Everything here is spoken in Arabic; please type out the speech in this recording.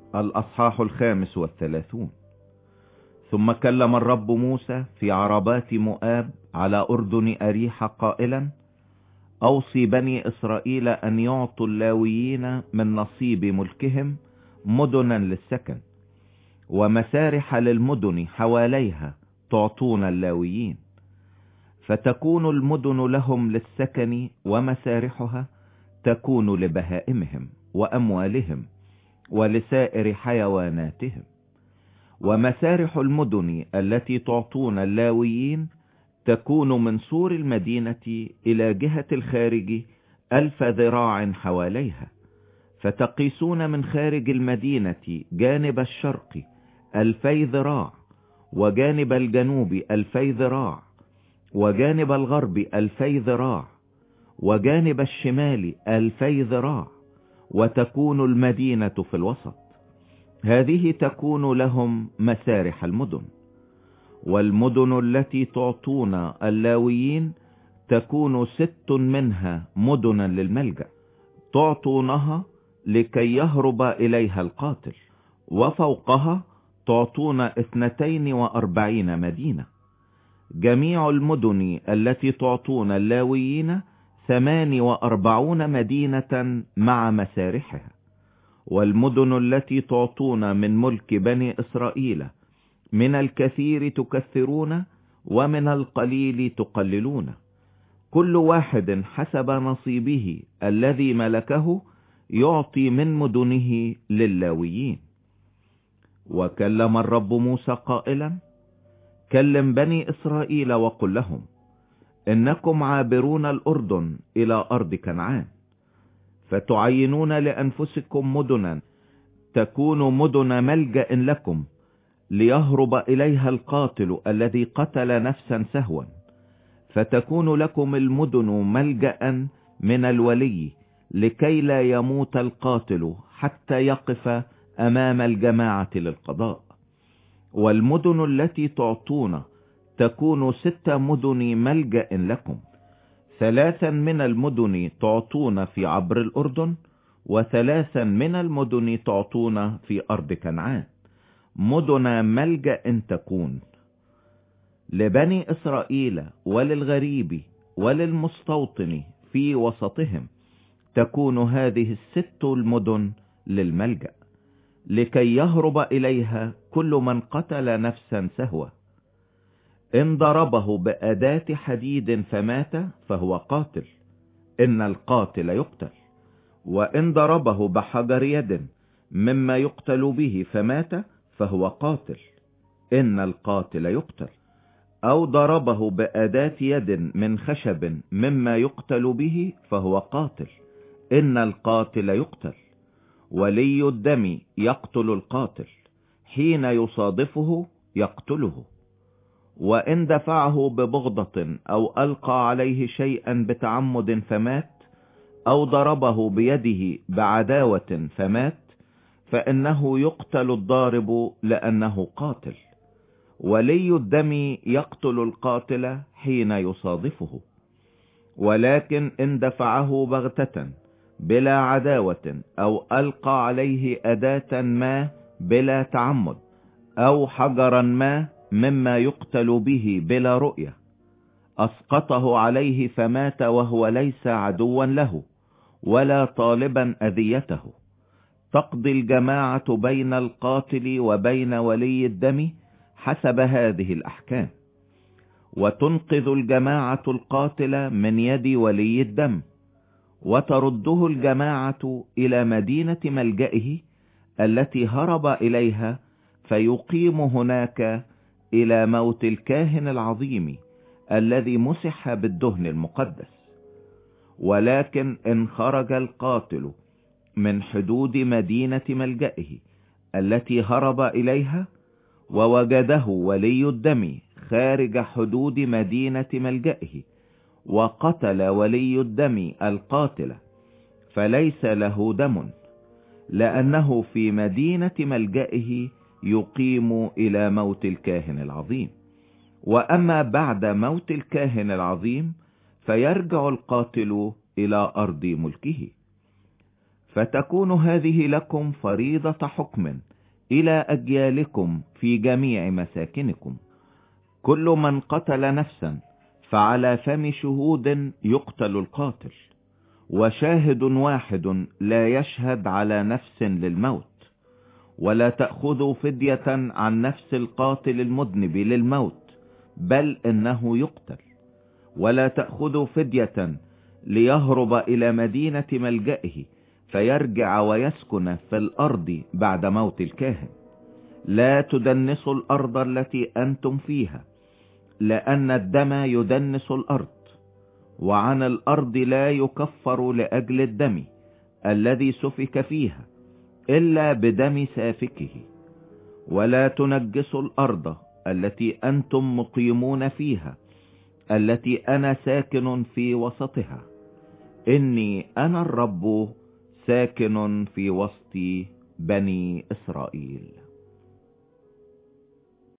الأصحاح 35. ثم كلم الرب موسى في عربات مؤاب على أردن أريح قائلا: أوصي بني إسرائيل أن يعطوا اللاويين من نصيب ملكهم مدنا للسكن، ومسارح للمدن حواليها تعطون اللاويين، فتكون المدن لهم للسكن، ومسارحها تكون لبهائمهم وأموالهم ولسائر حيواناتهم. ومسارح المدن التي تعطون اللاويين تكون من سور المدينة إلى جهة الخارج 1000 ذراع حواليها، فتقيسون من خارج المدينة جانب الشرق 2000 ذراع، وجانب الجنوب 2000 ذراع، وجانب الغرب 2000 ذراع، وجانب الشمال 2000 ذراع، وتكون المدينة في الوسط. هذه تكون لهم مسارح المدن. والمدن التي تعطون اللاويين تكون 6 منها مدنا للملجأ، تعطونها لكي يهرب إليها القاتل، وفوقها تعطون 42 مدينة. جميع المدن التي تعطون اللاويين 48 مدينة مع مسارحها. والمدن التي تعطون من ملك بني إسرائيل من الكثير تكثرون، ومن القليل تقللون، كل واحد حسب نصيبه الذي ملكه يعطي من مدنه لللاويين. وكلم الرب موسى قائلا: كلم بني إسرائيل وقل لهم: إنكم عابرون الأردن إلى أرض كنعان، فتعينون لأنفسكم مدنا تكون مدن ملجأ لكم، ليهرب إليها القاتل الذي قتل نفسا سهوا، فتكون لكم المدن ملجأ من الولي، لكي لا يموت القاتل حتى يقف أمام الجماعة للقضاء. والمدن التي تعطون تكون 6 مدن ملجأ لكم، 3 من المدن تعطون في عبر الأردن، و3 من المدن تعطون في أرض كنعان، مدن ملجأ تكون لبني إسرائيل وللغريب وللمستوطن في وسطهم. تكون هذه 6 المدن للملجأ، لكي يهرب إليها كل من قتل نفسا سهوا. إن ضربه بأداة حديد فمات فهو قاتل، إن القاتل يقتل. وإن ضربه بحجر يد مما يقتل به فمات فهو قاتل، إن القاتل يقتل. أو ضربه بأداة يد من خشب مما يقتل به فهو قاتل، إن القاتل يقتل. ولي الدم يقتل القاتل، حين يصادفه يقتله. وإن دفعه ببغضة أو ألقى عليه شيئا بتعمد فمات، أو ضربه بيده بعداوة فمات، فإنه يقتل الضارب لأنه قاتل. ولي الدم يقتل القاتل حين يصادفه. ولكن إن دفعه بغتة بلا عداوة، أو ألقى عليه أداة ما بلا تعمد، أو حجرا ما مما يقتل به بلا رؤية، أسقطه عليه فمات وهو ليس عدوا له ولا طالبا أذيته، تقضي الجماعة بين القاتل وبين ولي الدم حسب هذه الأحكام، وتنقذ الجماعة القاتل من يد ولي الدم، وترده الجماعة إلى مدينة ملجئه التي هرب إليها، فيقيم هناك إلى موت الكاهن العظيم الذي مسح بالدهن المقدس. ولكن إن خرج القاتل من حدود مدينة ملجئه التي هرب إليها، ووجده ولي الدم خارج حدود مدينة ملجئه، وقتل ولي الدم القاتل، فليس له دم، لأنه في مدينة ملجئه يقيم إلى موت الكاهن العظيم. وأما بعد موت الكاهن العظيم فيرجع القاتل إلى أرض ملكه. فتكون هذه لكم فريضة حكم إلى أجيالكم في جميع مساكنكم. كل من قتل نفسا فعلى فم شهود يقتل القاتل، وشاهد واحد لا يشهد على نفس للموت. ولا تأخذوا فدية عن نفس القاتل المذنب للموت، بل إنه يقتل. ولا تأخذوا فدية ليهرب إلى مدينة ملجئه فيرجع ويسكن في الأرض بعد موت الكاهن. لا تدنسوا الأرض التي أنتم فيها، لأن الدم يدنس الأرض، وعن الأرض لا يكفر لأجل الدم الذي سفك فيها إلا بدم سافكه. ولا تنجسوا الأرض التي أنتم مقيمون فيها، التي أنا ساكن في وسطها. إني أنا الرب ساكن في وسط بني إسرائيل.